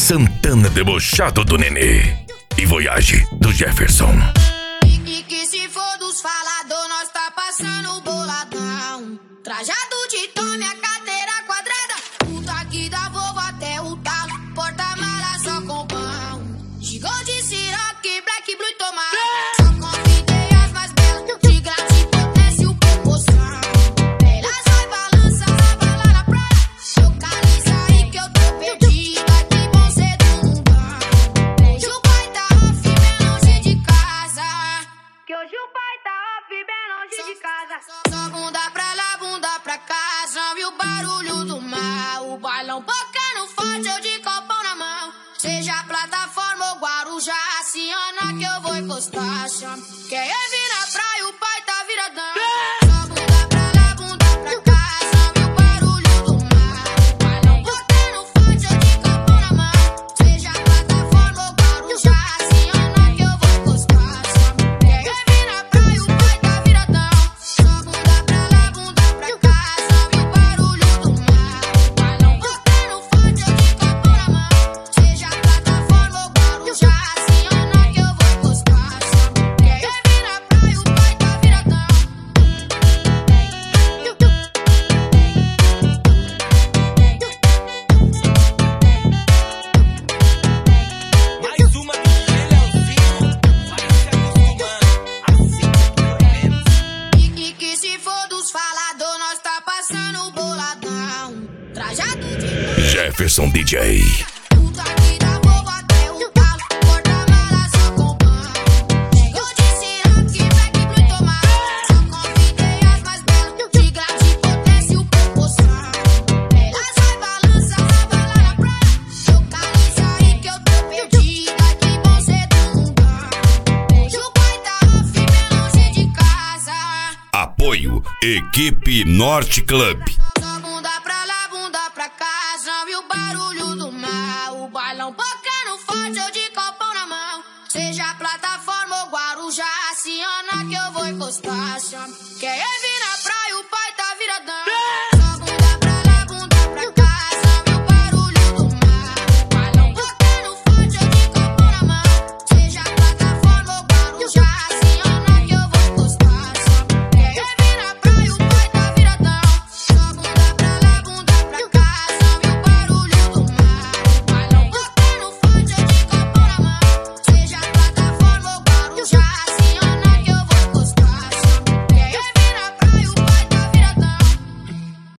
Santana debochado do Nenê e Voyage do Jefferson. E que se for dos falador, nós tá passando boladão. Trajado de tome, a cadeira quadrada. Puta aqui da Volvo até o talo. Porta-mala só com pão. Gigou de Ciroc, Black Blue e tomate. Só convidei as mais belas. De graça, potência e proporção. Elas vai balança, bala na praia. Localiza aí que eu tô perdida. Que bom ser do mundão. Hoje o pai tá off, bem longe de casa. Que hoje o pai tá off, bem longe de casa. Só bunda pra lá, bunda pra cá. Só viu o barulho do mar. O bailão tocando forte, eu de copão na mão. Seja plataforma ou Guarujá, Ciana que eu vou encostar. Chama. Quem é vir na praia, o pai tá viradão. Só bunda pra lá, bunda pra cá. Só viu o barulho do mar. O bailão tocando forte, eu de copão na mão. Seja plataforma ou Guarujá, Ciana que eu vou encostar. Chama. Quem é vir na praia, o pai tá viradão. Só bunda pra lá, bunda pra cá. Só viu o barulho do mar. O bailão tocando forte, eu de copão na mão. Seja plataforma ou Guarujá, Ciana que eu vou encostar. Chama. Quem é vir na praia, o pai tá viradão. Mais uma do Leozinho, vai se acostumando, assim pelo menos. E que se for dos falador, nós tá passando boladão. Trajado de Jefferson DJ. puta aqui da Volvo até o talo. Porta-mala só com pão. Chegou de Ciroc, Black Blue e tomate. Só convidei as mais belas. De graça, potência e proporção. Elas vai balança, bala na praia. Localiza aí que eu tô perdida. Que bom ser do mundão. Hoje o pai tá off, bem longe de casa. Apoio Equipe Norte Club. Só bunda pra lá, bunda pra cá. Só viu o barulho do mar. O bailão tocando forte, eu de copão na mão. Seja plataforma ou Guarujá, Ciana que eu vou encostar. Chama. Quem é vir na